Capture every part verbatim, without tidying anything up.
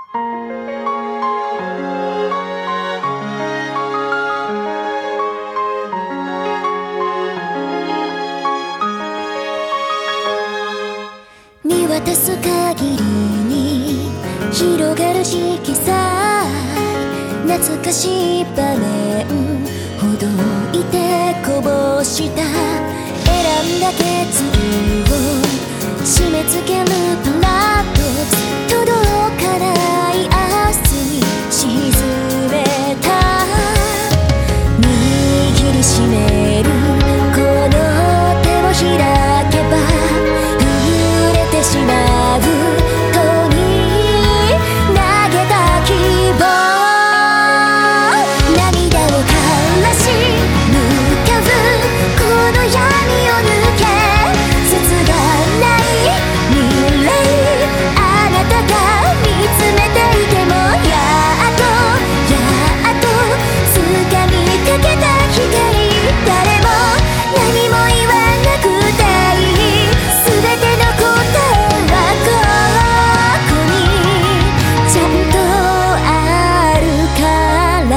見渡す限りに広がる色彩、懐かしい場面ほどいてこぼした、選んだ決意を締め付けるパラドックス、届かない明日に沈めた、握りしめるこの手を開けば触れてしまうとに投げた希望、涙を枯らし向かうこの闇を抜け、切がない未来、あなたが見つめていてもやっとやっと掴みかけた光、誰も何も言わなくていい、全ての答えはここにちゃんとあるから、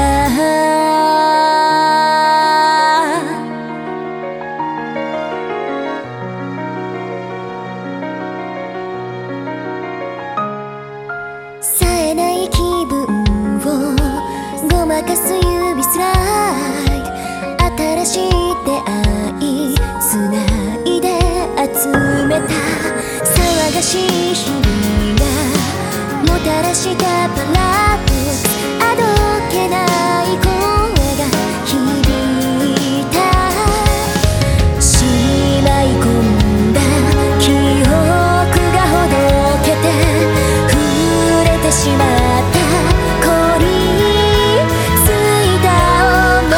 冴えない気分をごまかす指スライド、新しい出会いつないで集めた、騒がしい日々がもたらしたパラドックス、あどけない声が響いた、しまい込んだ記憶がほどけて触れてしまった凍りついた想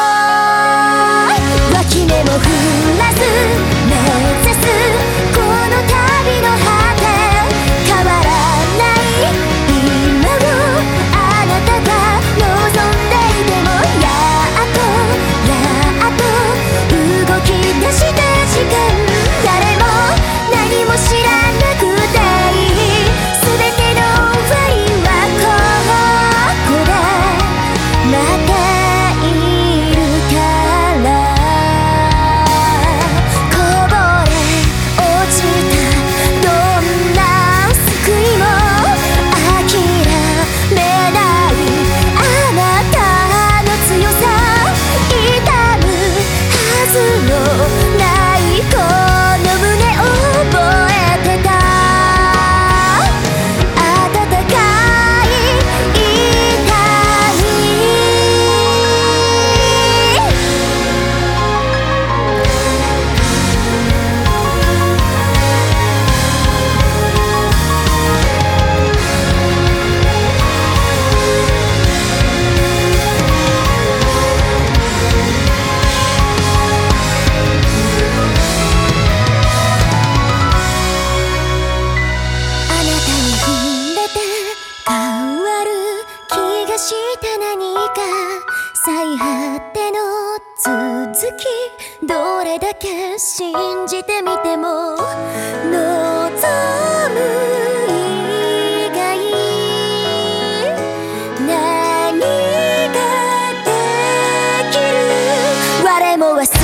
い、脇目も振らず目指すこの旅の果て、変わらない今をあなたが望んでいてもやっとやっと動き出した時間、誰も何も知らなくていい、全ての終わりはここで待っているから、こぼれ落ちたどんな救いも諦めない、あなたの強さ痛むはずのないこの胸覚えてた、温かい痛み、あなたに触れて変わる気がした何か、最果ての続き、どれだけ信じてみても望む以外何ができる、我も忘